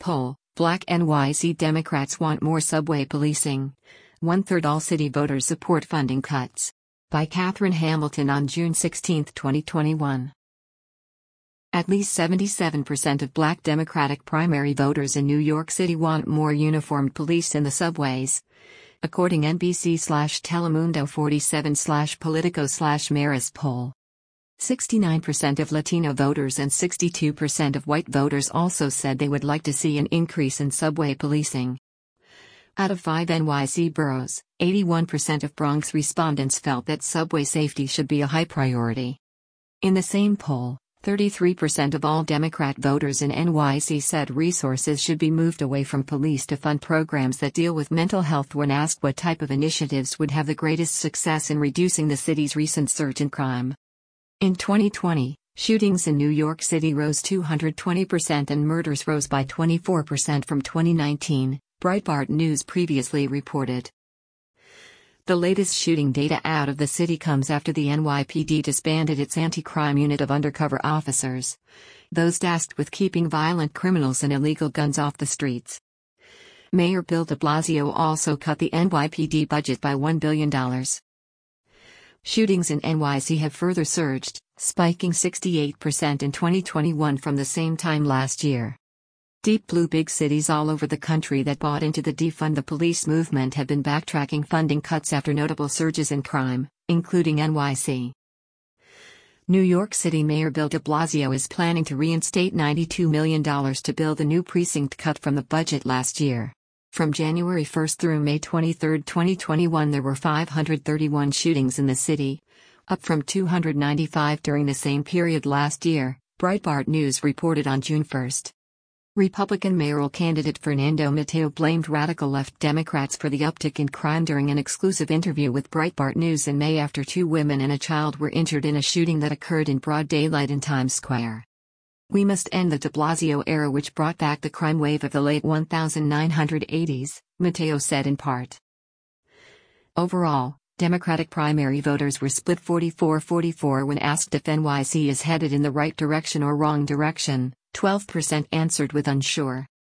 Poll: Black NYC Democrats want more subway policing. One-third all city voters support funding cuts. By Catherine Hamilton on June 16, 2021. At least 77% of Black Democratic primary voters in New York City want more uniformed police in the subways. According NBC/Telemundo 47/Politico/Marist poll. 69% of Latino voters and 62% of white voters also said they would like to see an increase in subway policing. Out of 5 NYC boroughs, 81% of Bronx respondents felt that subway safety should be a high priority. In the same poll, 33% of all Democrat voters in NYC said resources should be moved away from police to fund programs that deal with mental health when asked what type of initiatives would have the greatest success in reducing the city's recent surge in crime. In 2020, shootings in New York City rose 220% and murders rose by 24% from 2019, Breitbart News previously reported. The latest shooting data out of the city comes after the NYPD disbanded its anti-crime unit of undercover officers, those tasked with keeping violent criminals and illegal guns off the streets. Mayor Bill de Blasio also cut the NYPD budget by $1 billion. Shootings in NYC have further surged, spiking 68% in 2021 from the same time last year. Deep blue big cities all over the country that bought into the defund the police movement have been backtracking funding cuts after notable surges in crime, including NYC. New York City Mayor Bill de Blasio is planning to reinstate $92 million to build a new precinct cut from the budget last year. From January 1 through May 23, 2021 there were 531 shootings in the city, up from 295 during the same period last year, Breitbart News reported on June 1. Republican mayoral candidate Fernando Mateo blamed radical left Democrats for the uptick in crime during an exclusive interview with Breitbart News in May after 2 women and a child were injured in a shooting that occurred in broad daylight in Times Square. "We must end the de Blasio era which brought back the crime wave of the late 1980s, Mateo said in part. Overall, Democratic primary voters were split 44-44 when asked if NYC is headed in the right direction or wrong direction. 12% answered with unsure.